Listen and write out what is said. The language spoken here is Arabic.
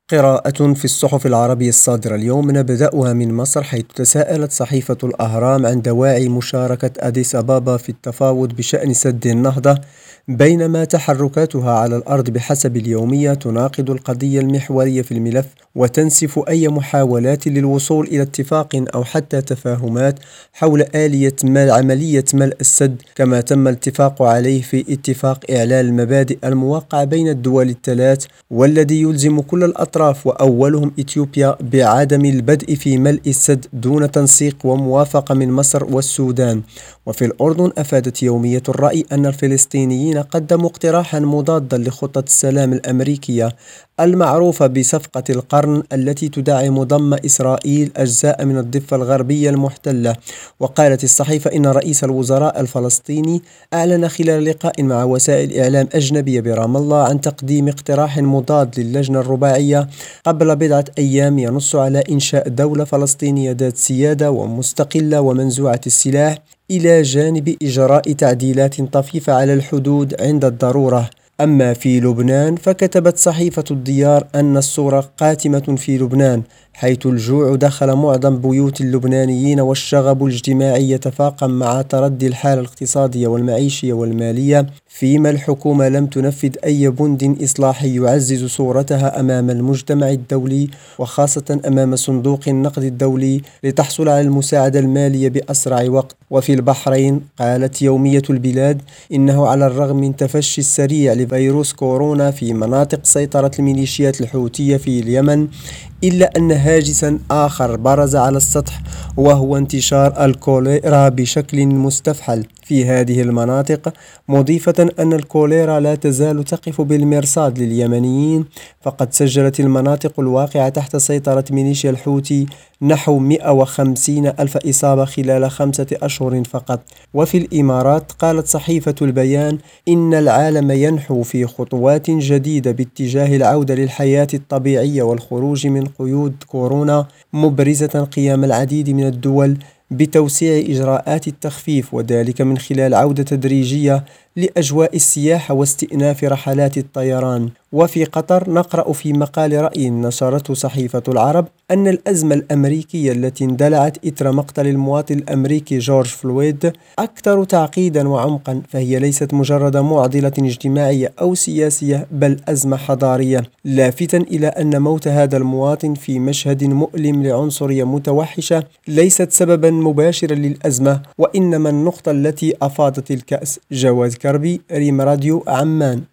قراءة في الصحف العربية الصادرة اليوم نبدأها من مصر، حيث تساءلت صحيفة الأهرام عن دواعي مشاركة أديس أبابا في التفاوض بشأن سد النهضة، بينما تحركاتها على الأرض بحسب اليومية تناقض القضية المحورية في الملف وتنسف أي محاولات للوصول إلى اتفاق أو حتى تفاهمات حول آلية عملية ملء السد، كما تم الاتفاق عليه في اتفاق إعلان المبادئ الموقع بين الدول الثلاث، والذي يلزم كل الأطراف وأولهم إثيوبيا بعدم البدء في ملء السد دون تنسيق وموافقة من مصر والسودان. وفي الأردن أفادت يومية الرأي أن الفلسطينيين قدموا اقتراحا مضادا لخطة السلام الأمريكية المعروفة بصفقة القرن، التي تدعم ضم إسرائيل أجزاء من الضفة الغربية المحتلة. وقالت الصحيفة إن رئيس الوزراء الفلسطيني أعلن خلال لقاء مع وسائل إعلام أجنبية برام الله عن تقديم اقتراح مضاد للجنة الرباعية قبل بضعة أيام، ينص على إنشاء دولة فلسطينية ذات سيادة ومستقلة ومنزوعة السلاح، إلى جانب إجراء تعديلات طفيفة على الحدود عند الضرورة. أما في لبنان فكتبت صحيفة الديار أن الصورة قاتمة في لبنان، حيث الجوع دخل معظم بيوت اللبنانيين والشغب الاجتماعي يتفاقم مع تردي الحالة الاقتصادية والمعيشية والمالية، فيما الحكومة لم تنفذ أي بند إصلاحي يعزز صورتها أمام المجتمع الدولي وخاصة أمام صندوق النقد الدولي لتحصل على المساعدة المالية بأسرع وقت. وفي البحرين قالت يومية البلاد إنه على الرغم من تفشي السريع لفيروس كورونا في مناطق سيطرة الميليشيات الحوثية في اليمن، إلا أن هاجسا آخر برز على السطح، وهو انتشار الكوليرا بشكل مستفحل في هذه المناطق، مضيفة أن الكوليرا لا تزال تقف بالمرصاد لليمنيين، فقد سجلت المناطق الواقعة تحت سيطرة ميليشيا الحوثي نحو 150 ألف إصابة خلال 5 أشهر فقط. وفي الإمارات قالت صحيفة البيان إن العالم ينحو في خطوات جديدة باتجاه العودة للحياة الطبيعية والخروج من قيود كورونا، مبرزة قيام العديد من الدول بتوسيع إجراءات التخفيف، وذلك من خلال عودة تدريجية لأجواء السياحة واستئناف رحلات الطيران. وفي قطر نقرأ في مقال رأي نشرته صحيفة العرب أن الأزمة الأمريكية التي اندلعت إثر مقتل المواطن الأمريكي جورج فلويد أكثر تعقيدا وعمقا، فهي ليست مجرد معضلة اجتماعية أو سياسية، بل أزمة حضارية، لافتا إلى أن موت هذا المواطن في مشهد مؤلم لعنصرية متوحشة ليست سببا مباشرا للأزمة، وإنما النقطة التي أفاضت الكأس. جواد كربي، ريم راديو، عمان.